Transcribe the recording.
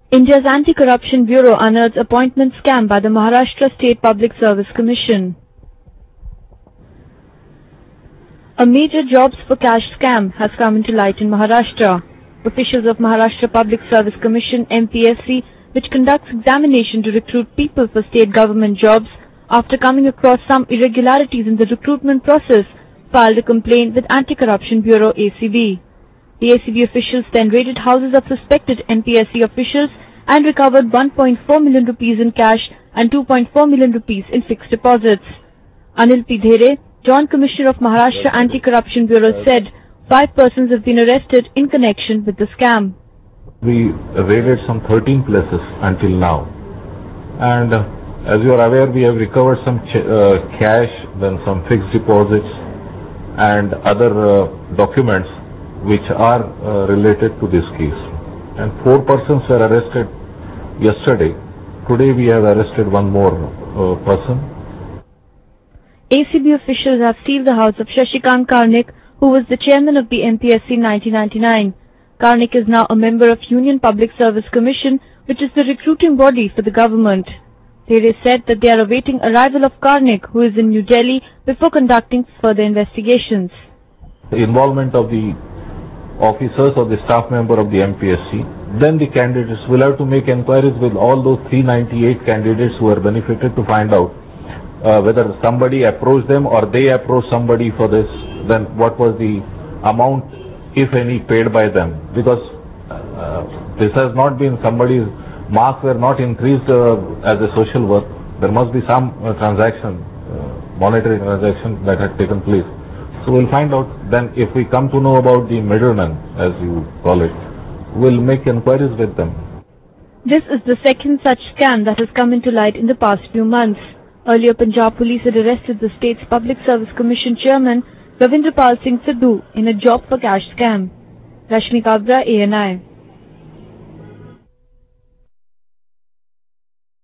India's Anti-Corruption Bureau unearths appointment scam by the Maharashtra State Public Service Commission. A major jobs for cash scam has come into light in Maharashtra. Officials of Maharashtra Public Service Commission (MPSC), which conducts examination to recruit people for state government jobs, after coming across some irregularities in the recruitment process, filed a complaint with Anti-Corruption Bureau (ACB). The ACB officials then raided houses of suspected MPSC officials and recovered 1.4 million rupees in cash and 2.4 million rupees in fixed deposits. Anil P. Dhere, Joint Commissioner of Maharashtra Anti-Corruption Bureau, said 5 persons have been arrested in connection with the scam. We raided some 13 places until now, and as you are aware, we have recovered some cash, then some fixed deposits and other documents which are related to this case. And 4 persons were arrested yesterday. Today we have arrested one more person. ACB officials have sealed the house of Shashikant Karnik, who was the chairman of the MPSC in 1999. Karnik is now a member of Union Public Service Commission, which is the recruiting body for the government. Dhere said that they are awaiting arrival of Karnik, who is in New Delhi, before conducting further investigations. The involvement of the officers or the staff member of the MPSC, then the candidates will have to make inquiries with all those 398 candidates who are benefited to find out whether somebody approached them or they approached somebody for this, then what was the amount, if any, paid by them. Because this has not been somebody's marks were not increased as a social work. There must be some transaction, monetary transaction that had taken place. So we'll find out. Then if we come to know about the middlemen, as you call it, we'll make inquiries with them. This is the second such scam that has come into light in the past few months. Earlier, Punjab police had arrested the state's Public Service Commission chairman, Ravindrapal Singh Sidhu, in a job for cash scam. Rashmi Kabra, ANI.